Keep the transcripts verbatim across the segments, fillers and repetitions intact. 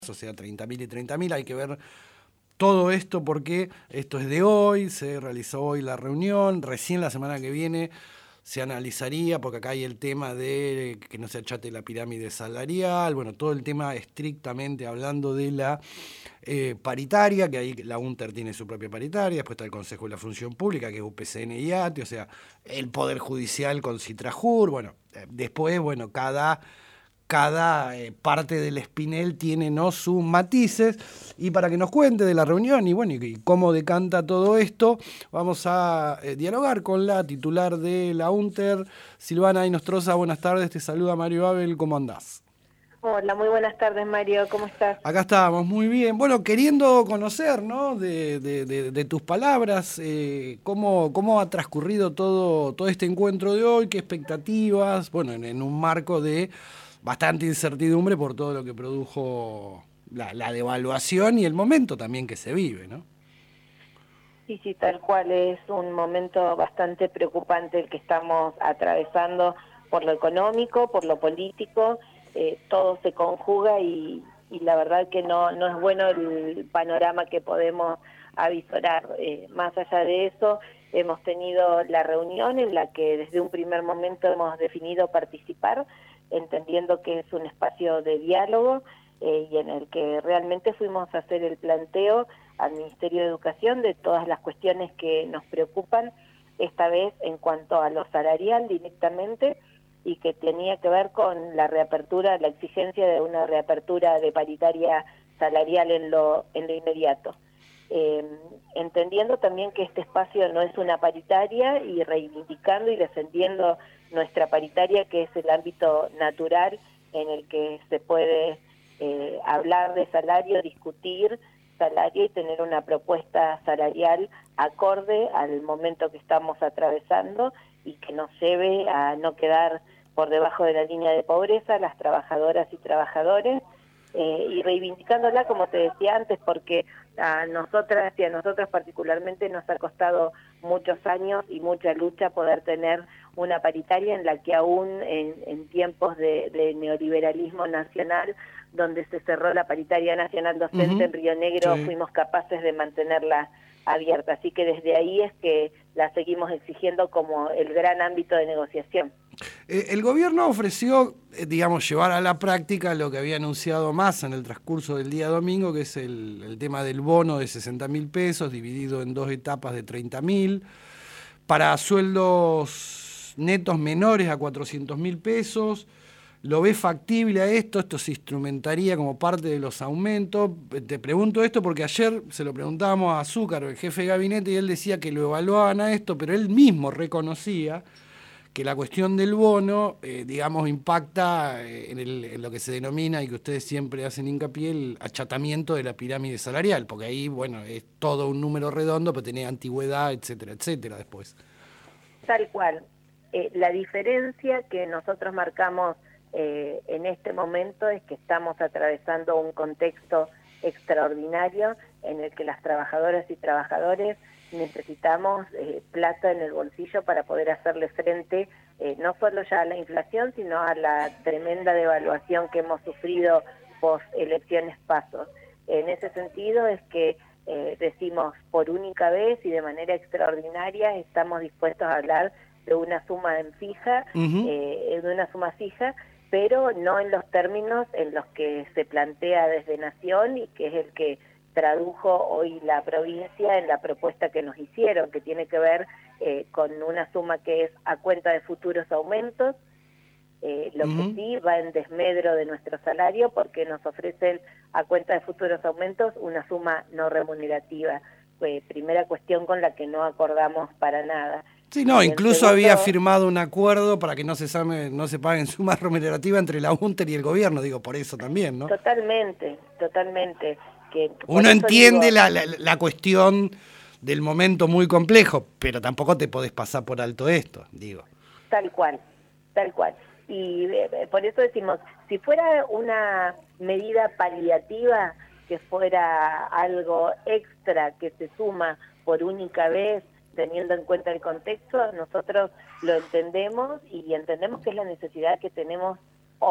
o sea, treinta mil y treinta mil, hay que ver todo esto porque esto es de hoy, se realizó hoy la reunión, recién la semana que viene se analizaría, porque acá hay el tema de que no se achate la pirámide salarial, bueno, todo el tema estrictamente hablando de la eh, paritaria, que ahí la UNTER tiene su propia paritaria, después está el Consejo de la Función Pública, que es U P C N y ATE, o sea, el Poder Judicial con Citrajur, bueno, eh, después, bueno, cada... cada eh, parte del espinel tiene, ¿no?, sus matices, y para que nos cuente de la reunión y bueno, y, y cómo decanta todo esto, vamos a eh, dialogar con la titular de la UNTER, Silvana Inostroza. Buenas tardes, te saluda Mario Abel, ¿cómo andás? Hola, muy buenas tardes, Mario, ¿cómo estás? Acá estábamos, muy bien. Bueno, queriendo conocer, ¿no?, de, de, de, de tus palabras, eh, cómo, cómo ha transcurrido todo, todo este encuentro de hoy, qué expectativas, bueno, en, en un marco de bastante incertidumbre por todo lo que produjo la, la devaluación y el momento también que se vive, ¿no? Sí, sí, tal cual, es un momento bastante preocupante el que estamos atravesando por lo económico, por lo político, eh, todo se conjuga y, y la verdad que no, no es bueno el panorama que podemos avisorar. Eh, más allá de eso, hemos tenido la reunión en la que desde un primer momento hemos definido participar, entendiendo que es un espacio de diálogo eh, y en el que realmente fuimos a hacer el planteo al Ministerio de Educación de todas las cuestiones que nos preocupan, esta vez en cuanto a lo salarial directamente, y que tenía que ver con la reapertura, la exigencia de una reapertura de paritaria salarial en lo, en lo inmediato. Eh, entendiendo también que este espacio no es una paritaria y reivindicando y defendiendo nuestra paritaria, que es el ámbito natural en el que se puede eh, hablar de salario, discutir salario y tener una propuesta salarial acorde al momento que estamos atravesando y que nos lleve a no quedar por debajo de la línea de pobreza las trabajadoras y trabajadores, eh, y reivindicándola, como te decía antes, porque a nosotras y a nosotros particularmente nos ha costado muchos años y mucha lucha poder tener una paritaria en la que aún en, en tiempos de, de neoliberalismo nacional, donde se cerró la paritaria nacional docente Uh-huh. en Río Negro, Sí. fuimos capaces de mantenerla abierta. Así que desde ahí es que la seguimos exigiendo como el gran ámbito de negociación. Eh, el gobierno ofreció, eh, digamos, llevar a la práctica lo que había anunciado Massa en el transcurso del día domingo, que es el, el tema del bono de sesenta mil pesos, dividido en dos etapas de treinta mil, para sueldos netos menores a cuatrocientos mil pesos. ¿Lo ves factible a esto? ¿Esto se instrumentaría como parte de los aumentos? Te pregunto esto porque ayer se lo preguntábamos a Azúcar, el jefe de gabinete, y él decía que lo evaluaban a esto, pero él mismo reconocía que la cuestión del bono, eh, digamos, impacta en, el, en lo que se denomina, y que ustedes siempre hacen hincapié, el achatamiento de la pirámide salarial, porque ahí, bueno, es todo un número redondo, pero tenía antigüedad, etcétera, etcétera, después. Tal cual. Eh, la diferencia que nosotros marcamos eh, en este momento es que estamos atravesando un contexto extraordinario en el que las trabajadoras y trabajadores necesitamos eh, plata en el bolsillo para poder hacerle frente eh, no solo ya a la inflación, sino a la tremenda devaluación que hemos sufrido post elecciones pasos. En ese sentido es que eh, decimos por única vez y de manera extraordinaria estamos dispuestos a hablar de una suma en fija, Uh-huh. eh, de una suma fija, pero no en los términos en los que se plantea desde Nación y que es el que tradujo hoy la provincia en la propuesta que nos hicieron, que tiene que ver eh, con una suma que es a cuenta de futuros aumentos, eh, lo que Uh-huh. sí va en desmedro de nuestro salario porque nos ofrecen a cuenta de futuros aumentos una suma no remunerativa, eh, primera cuestión con la que no acordamos para nada. Sí, no, Y en incluso había segundo, firmado un acuerdo para que no se, same, no se paguen sumas remunerativas entre la UNTER y el gobierno, digo, por eso también, ¿no? totalmente, totalmente, que por Uno eso entiende digo, la, la, la cuestión del momento muy complejo, pero tampoco te podés pasar por alto esto, digo. tal cual, tal cual. Y eh, por eso decimos, si fuera una medida paliativa, que fuera algo extra que se suma por única vez, teniendo en cuenta el contexto, nosotros lo entendemos y entendemos que es la necesidad que tenemos hoy.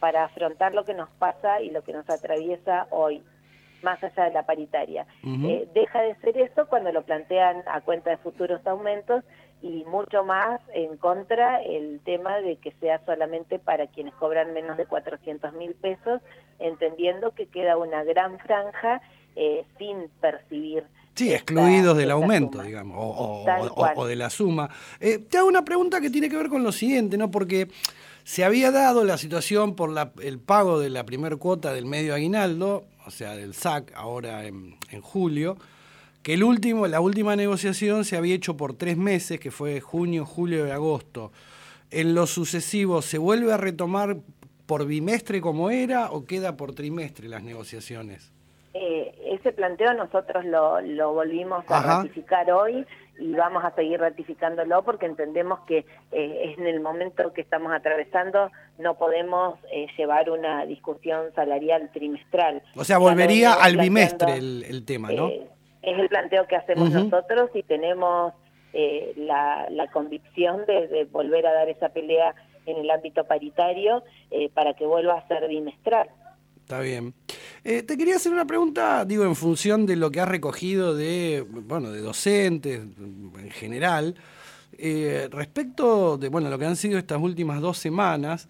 para afrontar lo que nos pasa y lo que nos atraviesa hoy, más allá de la paritaria. Uh-huh. Eh, deja de ser eso cuando lo plantean a cuenta de futuros aumentos y mucho más en contra el tema de que sea solamente para quienes cobran menos de cuatrocientos mil pesos, entendiendo que queda una gran franja eh, sin percibir. Sí, esta, excluidos del aumento, suma. digamos, o, o, o, o de la suma. Eh, te hago una pregunta que tiene que ver con lo siguiente, ¿no? Porque se había dado la situación por la, el pago de la primer cuota del medio aguinaldo, o sea, del S A C, ahora en, en julio, que el último, la última negociación se había hecho por tres meses, que fue junio, julio y agosto. ¿En lo sucesivo se vuelve a retomar por bimestre como era o queda por trimestre las negociaciones? Eh, ese planteo nosotros lo, lo volvimos a Ajá. ratificar hoy y vamos a seguir ratificándolo porque entendemos que eh, en el momento que estamos atravesando no podemos eh, llevar una discusión salarial trimestral. O sea, volvería al bimestre el, el tema, ¿no? Eh, es el planteo que hacemos uh-huh. nosotros y tenemos eh, la, la convicción de, de volver a dar esa pelea en el ámbito paritario eh, para que vuelva a ser bimestral. Está bien. Eh, te quería hacer una pregunta, digo, en función de lo que has recogido de, bueno, de docentes en general, eh, respecto de, bueno, lo que han sido estas últimas dos semanas,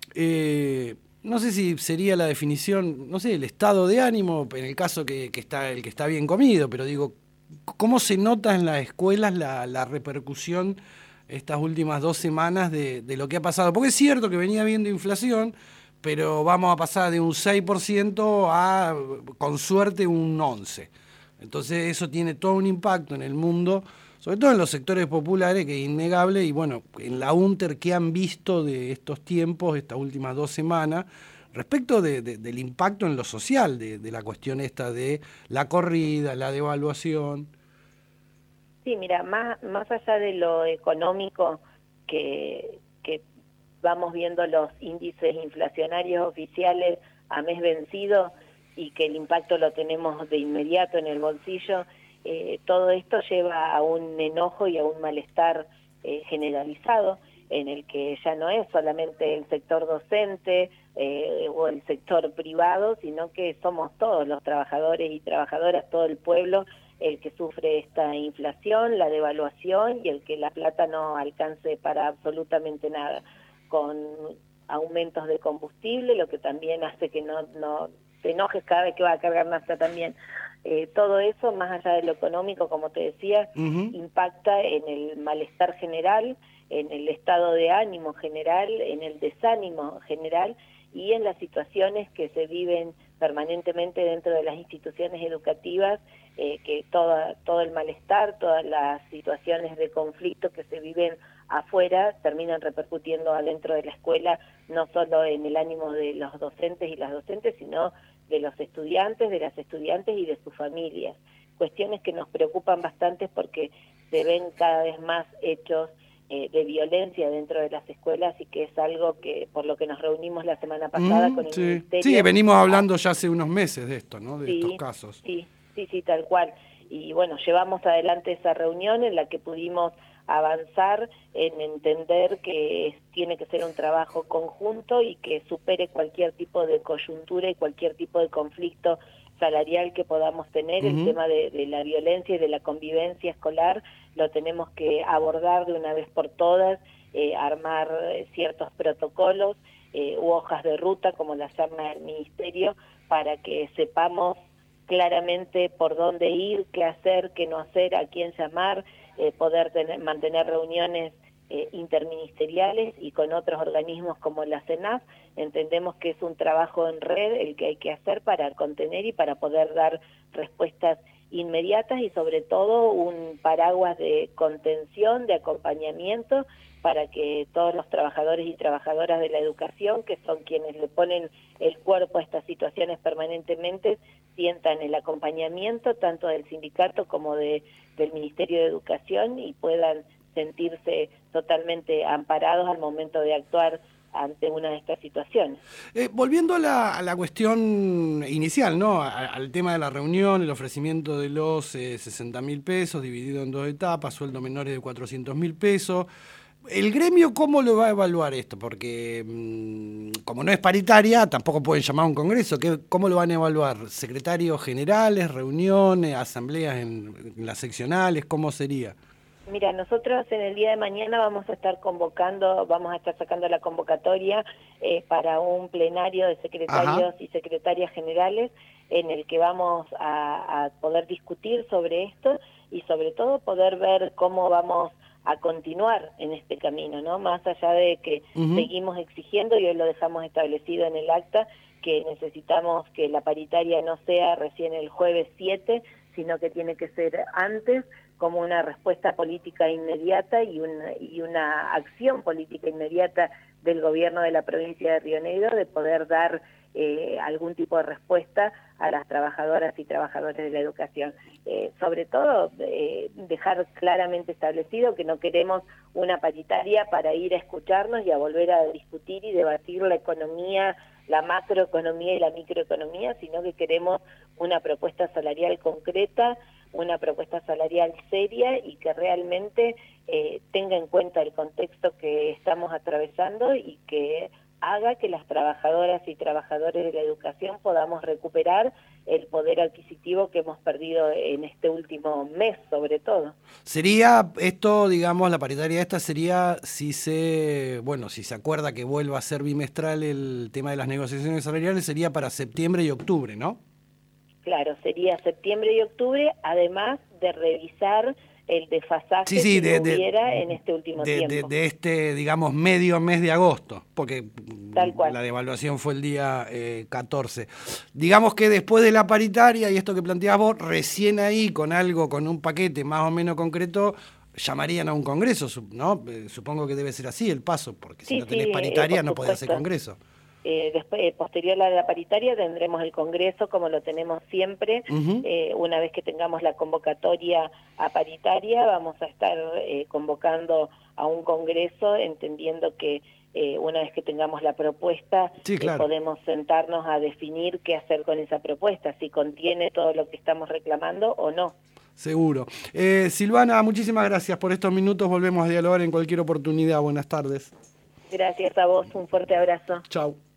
eh, no sé si sería la definición, no sé, el estado de ánimo, en el caso que, que está el que está bien comido, pero digo, ¿cómo se nota en las escuelas la, la repercusión estas últimas dos semanas de, de lo que ha pasado? Porque es cierto que venía habiendo inflación, pero vamos a pasar de un seis por ciento a, con suerte, un once por ciento. Entonces eso tiene todo un impacto en el mundo, sobre todo en los sectores populares, que es innegable, y bueno, en la UNTER, ¿qué han visto de estos tiempos, estas últimas dos semanas, respecto de, de, del impacto en lo social, de, de la cuestión esta de la corrida, la devaluación? Sí, mira, más, más allá de lo económico que... que vamos viendo los índices inflacionarios oficiales a mes vencido y que el impacto lo tenemos de inmediato en el bolsillo, eh, todo esto lleva a un enojo y a un malestar eh, generalizado en el que ya no es solamente el sector docente eh, o el sector privado, sino que somos todos los trabajadores y trabajadoras, todo el pueblo, el que sufre esta inflación, la devaluación y el que la plata no alcance para absolutamente nada, con aumentos de combustible, lo que también hace que no, no te enojes cada vez que vas a cargar nafta también. Eh, todo eso, más allá de lo económico, como te decía, uh-huh. impacta en el malestar general, en el estado de ánimo general, en el desánimo general y en las situaciones que se viven permanentemente dentro de las instituciones educativas, eh, que toda, todo el malestar, todas las situaciones de conflicto que se viven afuera terminan repercutiendo adentro de la escuela, no solo en el ánimo de los docentes y las docentes, sino de los estudiantes, de las estudiantes y de sus familias. Cuestiones que nos preocupan bastante porque se ven cada vez más hechos eh, de violencia dentro de las escuelas y que es algo que por lo que nos reunimos la semana pasada mm, con el sí. Ministerio. Sí, venimos hablando ya hace unos meses de esto, ¿no? De sí, estos casos. Sí, sí, sí, tal cual. Y bueno, llevamos adelante esa reunión en la que pudimos avanzar en entender que tiene que ser un trabajo conjunto y que supere cualquier tipo de coyuntura y cualquier tipo de conflicto salarial que podamos tener. Uh-huh. El tema de, de la violencia y de la convivencia escolar lo tenemos que abordar de una vez por todas, eh, armar eh, ciertos protocolos eh, u hojas de ruta, como las llama el Ministerio, para que sepamos claramente por dónde ir, qué hacer, qué no hacer, a quién llamar, eh, poder tener, mantener reuniones eh, interministeriales y con otros organismos como la CENAF. Entendemos que es un trabajo en red el que hay que hacer para contener y para poder dar respuestas inmediatas y sobre todo un paraguas de contención, de acompañamiento para que todos los trabajadores y trabajadoras de la educación, que son quienes le ponen el cuerpo a estas situaciones permanentemente, sientan el acompañamiento tanto del sindicato como de, del Ministerio de Educación y puedan sentirse totalmente amparados al momento de actuar ante una de estas situaciones. Eh, volviendo a la, a la cuestión inicial, ¿no? A, al tema de la reunión, el ofrecimiento de los eh, sesenta mil pesos dividido en dos etapas, sueldo menores de cuatrocientos mil pesos. ¿El gremio cómo lo va a evaluar esto? Porque mmm, como no es paritaria, tampoco pueden llamar a un congreso. ¿Qué, ¿Cómo lo van a evaluar? ¿Secretarios generales, reuniones, asambleas en, en las seccionales? ¿Cómo sería? Mira, nosotros en el día de mañana vamos a estar convocando, vamos a estar sacando la convocatoria eh, para un plenario de secretarios Ajá. y secretarias generales en el que vamos a, a poder discutir sobre esto y sobre todo poder ver cómo vamos a continuar en este camino, ¿no? Más allá de que uh-huh. seguimos exigiendo, y hoy lo dejamos establecido en el acta, que necesitamos que la paritaria no sea recién el jueves siete, sino que tiene que ser antes, como una respuesta política inmediata y una, y una acción política inmediata del gobierno de la provincia de Río Negro de poder dar eh, algún tipo de respuesta a las trabajadoras y trabajadores de la educación. Eh, sobre todo, eh, dejar claramente establecido que no queremos una paritaria para ir a escucharnos y a volver a discutir y debatir la economía, la macroeconomía y la microeconomía, sino que queremos una propuesta salarial concreta, una propuesta salarial seria y que realmente eh, tenga en cuenta el contexto que estamos atravesando y que haga que las trabajadoras y trabajadores de la educación podamos recuperar el poder adquisitivo que hemos perdido en este último mes, sobre todo. Sería esto, digamos, la paritaria esta sería si se, bueno, si se acuerda que vuelva a ser bimestral el tema de las negociaciones salariales, sería para septiembre y octubre, ¿no? Claro, sería septiembre y octubre, además de revisar el desfasaje sí, sí, que de, hubiera de, en este último de, tiempo. De, de este, digamos, medio mes de agosto, porque Tal cual. La devaluación fue el día eh, catorce. Digamos que después de la paritaria, y esto que planteabas vos, recién ahí, con algo, con un paquete más o menos concreto, llamarían a un congreso, ¿no? Supongo que debe ser así el paso, porque si sí, no tenés sí, paritaria eh, no podés hacer congreso. Eh, después, eh, posterior a la paritaria tendremos el congreso como lo tenemos siempre. Uh-huh. eh, una vez que tengamos la convocatoria a paritaria vamos a estar eh, convocando a un congreso, entendiendo que eh, una vez que tengamos la propuesta sí, claro. eh, podemos sentarnos a definir qué hacer con esa propuesta, si contiene todo lo que estamos reclamando o no. Seguro. Eh, Silvana, muchísimas gracias por estos minutos, volvemos a dialogar en cualquier oportunidad. Buenas tardes. Gracias a vos, un fuerte abrazo. Chau.